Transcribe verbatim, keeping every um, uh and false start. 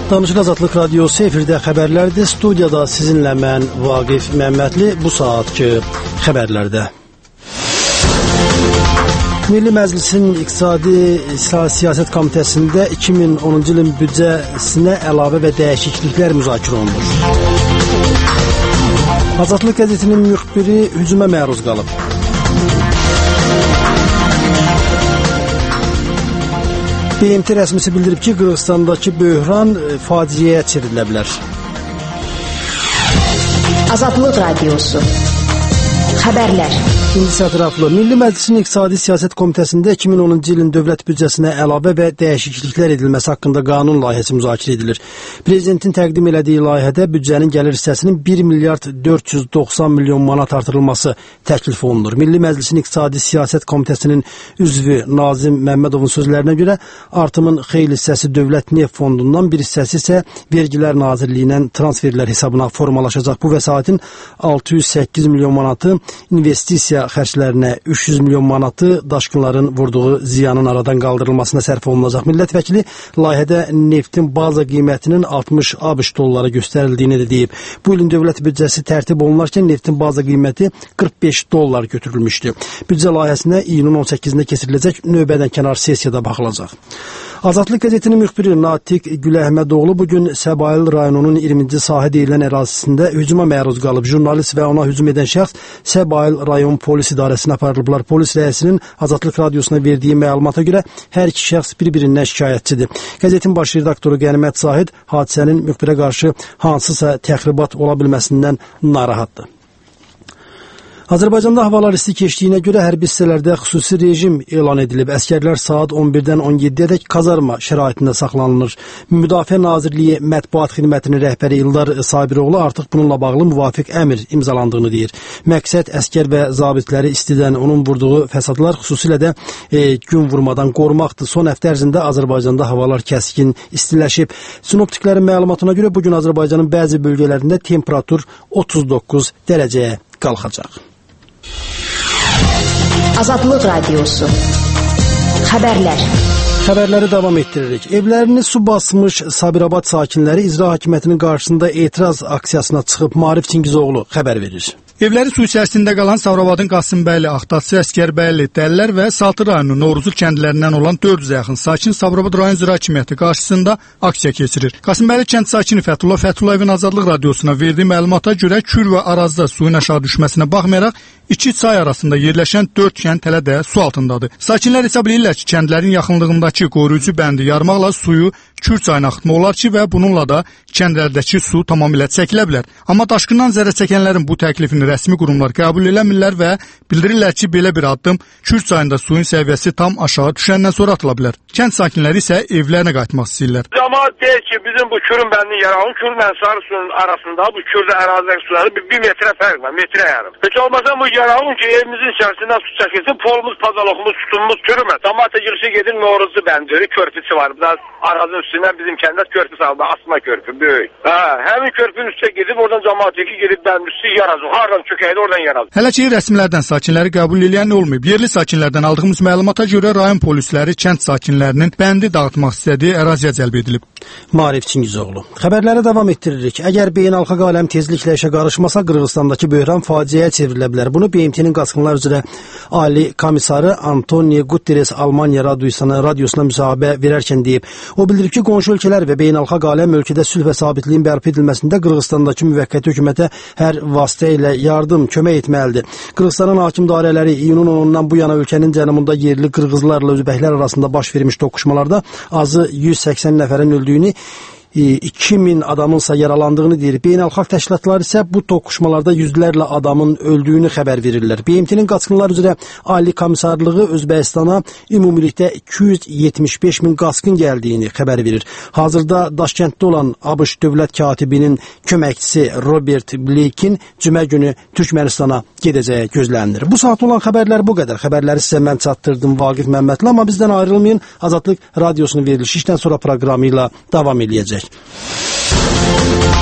Danışıq Azadlıq Radiosu efirdə xəbərlərdir. Studiyada sizinlə mən Vaqif Məmmədli. Bu saatki xəbərlərdə. Milli Məclisin İqtisadi Siyasət Komitəsində iki min onuncu ilin büdcəsinə əlavə və dəyişikliklər müzakirə olunur. Azadlıq qəzetinin müxbiri hücuma məruz qalıb. B M T rəsmisi bildirib ki, Qırğızstandakı böhran faciəyə çevrilə bilər. Azadlıq Radiosu Xəbərlər. İndi ətraflı. Milli Məclisin İqtisadi Siyasət Komitəsində iki min onuncu ilin dövlət büdcəsinə əlavə və dəyişikliklər edilməsi haqqında qanun layihəsi müzakirə edilir. Prezidentin təqdim elədiyi layihədə büdcənin gəlir hissəsinin bir milyard dörd yüz doxsan milyon manat artırılması təklif olunur. Milli Məclisin İqtisadi Siyasət Komitəsinin üzvü Nazim Məmmədovun sözlərinə görə artımın xeyli hissəsi Dövlət Neft Fondundan, bir hissəsi isə Vergilər Nazirliyindən transferlər hesabına formalaşacaq. Bu vəsaitin altı yüz səkkiz milyon manatı investisiya xərclərinə, üç yüz milyon manatı daşqınların vurduğu ziyanın aradan qaldırılmasına sərf olunacaq. Millət vəkili layihədə neftin baza qiymətinin altmış ABŞ dollara göstərildiyini də deyib. Bu ilin dövlət büdcəsi tərtib olunarkən neftin baza qiyməti qırx beş dollar götürülmüşdü. Büdcə layihəsinə iyunun on səkkizində keçiriləcək növbədən kənar sessiyada baxılacaq. Azadlıq qəzetinin müxbiri Natiq Güləhmədoğlu bugün Səbail rayonunun iyirminci sahə deyilən ərazisində hücuma məruz qalıb. Jurnalist və ona hücum edən şəxs Səbail rayon polis idarəsinə aparılıblar. Polis rəisinin Azadlıq Radiosuna verdiyi məlumata görə hər iki şəxs bir-birindən şikayətçidir. Qəzetin baş redaktoru Qənimət Zahid hadisənin müxbirə qarşı hansısa təxribat ola bilməsindən narahatdır. Azərbaycanda havalar isti keçdiyinə görə hərbi hissələrdə xüsusi rejim elan edilib. Əskərlər saat on birdən on yeddiyədək kazarma şəraitində saxlanılır. Müdafiə Nazirliyi Mətbuat Xidmətinin rəhbəri İldar Sabiroğlu artıq bununla bağlı müvafiq əmr imzalandığını deyir. Məqsəd əskər və zabitləri istidən onun vurduğu fəsadlar, xüsusilə də e, gün vurmadan qorumaqdır. Son həftə ərzində Azərbaycanda havalar kəskin istiləşib. Sinoptiklərin məlumatına görə bugün Azərbaycanın bəzi bölgələrində temperatur otuz doqquz dərəcəyə qalxacaq. Azadlıq Radiosu Xəbərlər. Xəbərləri davam etdiririk. Evlərini su basmış Sabirabad sakinləri icra hakimiyyətinin qarşısında etiraz aksiyasına çıxıb. Maarif Çingizoğlu xəbər verir. Evləri su içərisində qalan Sabirabadın Qasımbəyli, Axtaçı, Əskərbəyli, Dəllər və Saltı rayonu Novruzlu kəndlərindən olan dörd yüzə yaxın sakin Sabirabad rayon icra hakimiyyəti qarşısında aksiya keçirir. Qasımbəyli kənd sakini Fəthullah Fətullayevin Azadlıq Radiosuna verdiyi məlumata görə Kür və Arazda suyun aşağı düşməsinə baxmayaraq iki çay arasında yerləşən dörd kənd hələ də su altındadır. Sakinlər hesab edirlər ki, kəndlərin yaxınlığındakı qoruyucu bəndi yarmaqla suyu Kür çayına axıtmaq olar ki və bununla da kəndlərdəki su tamamilə çəkilə bilər. Amma daşqından zərər çəkənlərin bu təklifini rəsmi qurumlar qəbul eləmirlər və bildirirlər ki, belə bir addım Kür çayında suyun səviyyəsi tam aşağı düşəndən sonra atıla bilər. Kənd sakinləri isə evlərinə qayıtmaq istəyirlər. Cəmaət deyir ki, bizim bu Kürün bəndini yarağın, Kürlə sarı suyun arasında bu Kürdə ərazidəki suları bir, bir metrə fərq var, metrə yarım. Heç olmasa bu yarağın ki, evimizin içərisindən su çəkilsin, polumuz, pazaloqumuz, sütunumuz çürümür. Cəmaət girişi gedir, Novruzlu bəndiri, körpüsü var. Biraz arazın üstündən bizim kəndə körpü saldı, asma körpü, böyük. Hə, həmin körpünün üstə gedib, oradan cəmaət ki, gedib bəndin üstü yarazıq, hardan çökəydi, oradan yarazıq. Hələ ki, rəsmilərdən sakinləri qəbul eləyən olmayıb. Yerli sakinlərdən aldığımız məlumata görə rayon polisləri kənd sakinlərinin bəndi dağıtmaq istədiyi əraziyə cəlb edilib. Maarif Çingizoğlu. Xəbərləri davam etdiririk. Əgər beynəlxalq aləm tezliklə işə qarışmasa, Qırğızstandakı böhran faciəyə çevrilə bilər. Bunu B M T-nin qaçqınlar üzrə Ali Komissarı Antonio Guterres Almaniya radiosuna, radiosuna müsahibə verərkən deyib. O bildirib ki, qonşu ölkələr və beynəlxalq aləm ölkədə sülh və sabitliyin bərpa edilməsində Qırğızstandakı müvəqqəti hökumətə hər vasitə ilə yardım, kömək etməlidir. Qırğızstanın hakim dairələri iyunun onundan bu yana ölkənin cənubunda yerli qırğızlarla özbəklər arasında baş vermiş toqquşmalarda azı yüz səksən nəfərin öldüyünü, iki min adamınsa yaralandığını deyir. Beynəlxalq təşkilatlar isə bu toqquşmalarda yüzlərlə adamın öldüyünü xəbər verirlər. B M T-nin qaçqınlar üzrə Ali Komissarlığı Özbəkistana ümumilikdə iki yüz yetmiş beş min qaçqın gəldiyini xəbər verir. Hazırda Daşkənddə olan ABŞ dövlət katibinin köməkçisi Robert Blake'in cümə günü Türkmənistana gedəcəyi gözlənilir. Bu saat olan xəbərlər bu qədər. Xəbərləri sizə mən çatdırdım, Vaqif Məmmədli, amma bizdən ayrılmayın. Azadlıq Radiosunun verilişi işdən sonra proqramı ilə davam edəcək.